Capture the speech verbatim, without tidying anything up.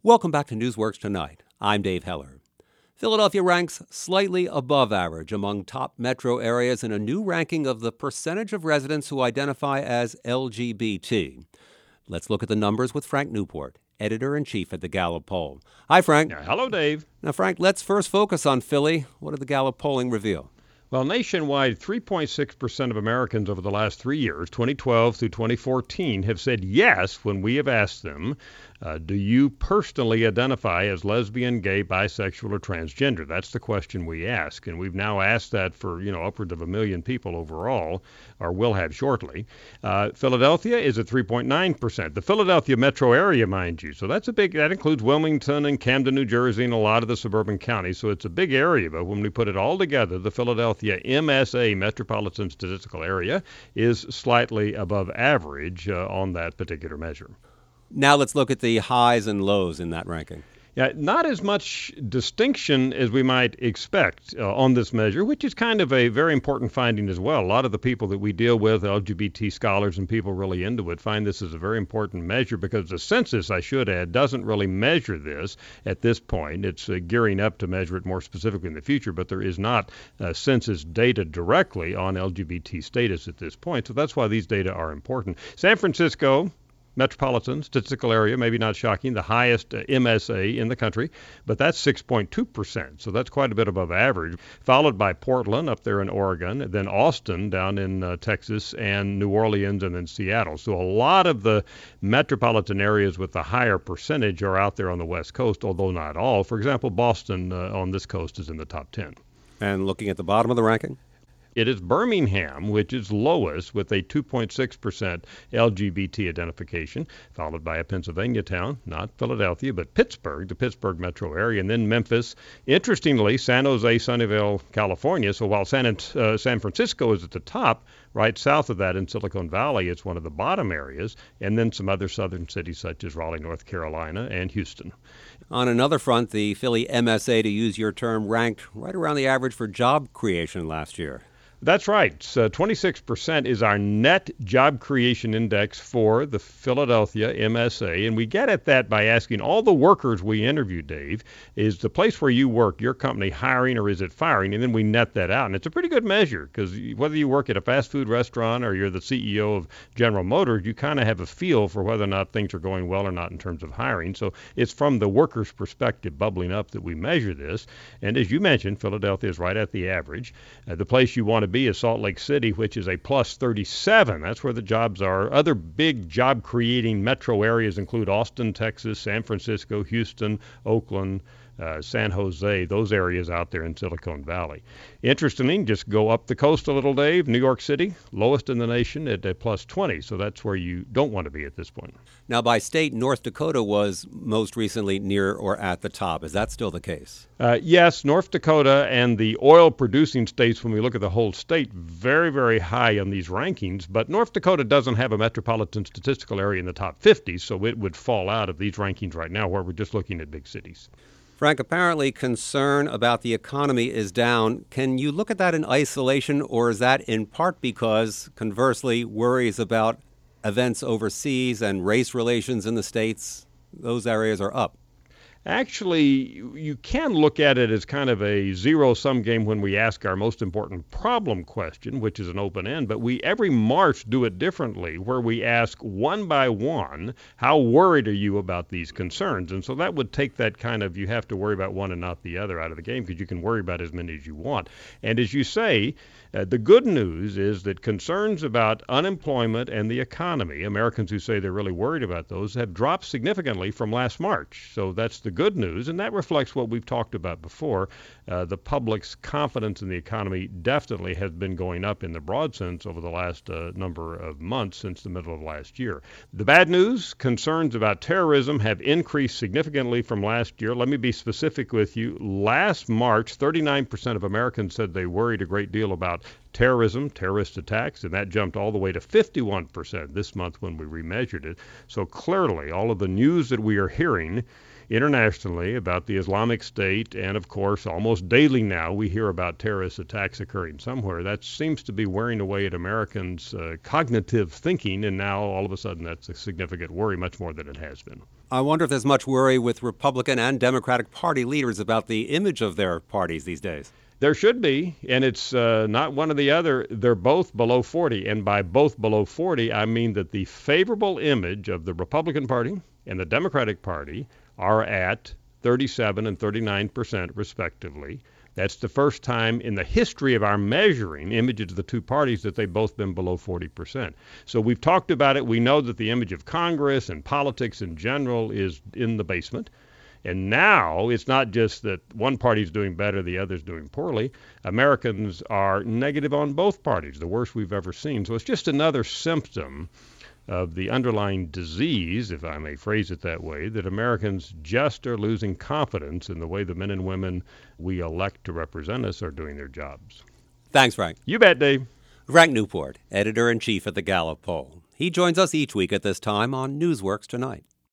Welcome back to Newsworks Tonight. I'm Dave Heller. Philadelphia ranks slightly above average among top metro areas in a new ranking of the percentage of residents who identify as L G B T. Let's look at the numbers with Frank Newport, editor-in-chief at the Gallup poll. Hi, Frank. Yeah, hello, Dave. Now, Frank, let's first focus on Philly. What did the Gallup polling reveal? Well, nationwide, three point six percent of Americans over the last three years, twenty twelve through twenty fourteen, have said yes when we have asked them, uh, do you personally identify as lesbian, gay, bisexual, or transgender? That's the question we ask. And we've now asked that for, you know, upwards of a million people overall, or will have shortly. Uh, Philadelphia is at three point nine percent. The Philadelphia metro area, mind you. So that's a big, that includes Wilmington and Camden, New Jersey, and a lot of the suburban counties. So it's a big area. But when we put it all together, the Philadelphia M S A, Metropolitan Statistical Area, is slightly above average uh, on that particular measure. Now let's look at the highs and lows in that ranking. Yeah, not as much distinction as we might expect uh, on this measure, which is kind of a very important finding as well. A lot of the people that we deal with, L G B T scholars and people really into it, find this as a very important measure because the census, I should add, doesn't really measure this at this point. It's uh, gearing up to measure it more specifically in the future, but there is not uh, census data directly on L G B T status at this point. So that's why these data are important. San Francisco, Metropolitan Statistical Area, maybe not shocking, the highest uh, M S A in the country, but that's six point two percent, so that's quite a bit above average, followed by Portland up there in Oregon, then Austin down in uh, Texas, and New Orleans, and then Seattle. So a lot of the metropolitan areas with the higher percentage are out there on the West Coast, although not all. For example, Boston uh, on this coast is in the top ten. And looking at the bottom of the ranking? It is Birmingham, which is lowest with a two point six percent L G B T identification, followed by a Pennsylvania town, not Philadelphia, but Pittsburgh, the Pittsburgh metro area, and then Memphis. Interestingly, San Jose, Sunnyvale, California. So while San, uh, San Francisco is at the top, right south of that in Silicon Valley, it's one of the bottom areas, and then some other southern cities such as Raleigh, North Carolina, and Houston. On another front, the Philly M S A, to use your term, ranked right around the average for job creation last year. That's right. So twenty-six percent is our net job creation index for the Philadelphia M S A. And we get at that by asking all the workers we interview, Dave, is the place where you work, your company hiring or is it firing? And then we net that out. And it's a pretty good measure because whether you work at a fast food restaurant or you're the C E O of General Motors, you kind of have a feel for whether or not things are going well or not in terms of hiring. So it's from the worker's perspective bubbling up that we measure this. And as you mentioned, Philadelphia is right at the average. Uh, the place you want to be is Salt Lake City, which is a plus thirty-seven. That's where the jobs are. Other big job-creating metro areas include Austin, Texas, San Francisco, Houston, Oakland, uh, San Jose, those areas out there in Silicon Valley. Interestingly, just go up the coast a little, Dave. New York City, lowest in the nation at a plus twenty, so that's where you don't want to be at this point. Now, by state, North Dakota was most recently near or at the top. Is that still the case? Uh, yes, North Dakota and the oil-producing states, when we look at the whole state, very, very high on these rankings. But North Dakota doesn't have a metropolitan statistical area in the top fifty, so it would fall out of these rankings right now where we're just looking at big cities. Frank, apparently concern about the economy is down. Can you look at that in isolation, or is that in part because, conversely, worries about events overseas and race relations in the states, those areas are up? Actually, you can look at it as kind of a zero-sum game when we ask our most important problem question, which is an open end, but we every March do it differently, where we ask one by one, how worried are you about these concerns? And so that would take that kind of, you have to worry about one and not the other out of the game, because you can worry about as many as you want. And as you say, uh, the good news is that concerns about unemployment and the economy, Americans who say they're really worried about those, have dropped significantly from last March. So that's the good news, and that reflects what we've talked about before. Uh, the public's confidence in the economy definitely has been going up in the broad sense over the last uh, number of months since the middle of last year. The bad news, concerns about terrorism have increased significantly from last year. Let me be specific with you. Last March, thirty-nine percent of Americans said they worried a great deal about terrorism, terrorist attacks, and that jumped all the way to fifty-one percent this month when we remeasured it. So clearly, all of the news that we are hearing internationally about the Islamic State, and of course almost daily now we hear about terrorist attacks occurring somewhere, that seems to be wearing away at Americans' uh, cognitive thinking, and now all of a sudden that's a significant worry, much more than it has been. I wonder if there's much worry with Republican and Democratic Party leaders about the image of their parties these days. There should be, and it's uh, not one or the other. They're both below forty, and by both below forty, I mean that the favorable image of the Republican Party and the Democratic Party are at thirty-seven and thirty-nine percent, respectively. That's the first time in the history of our measuring images of the two parties that they've both been below forty percent. So we've talked about it. We know that the image of Congress and politics in general is in the basement. And now it's not just that one party's doing better, the other's doing poorly. Americans are negative on both parties, the worst we've ever seen. So it's just another symptom of the underlying disease, if I may phrase it that way, that Americans just are losing confidence in the way the men and women we elect to represent us are doing their jobs. Thanks, Frank. You bet, Dave. Frank Newport, editor-in-chief at the Gallup poll. He joins us each week at this time on Newsworks Tonight.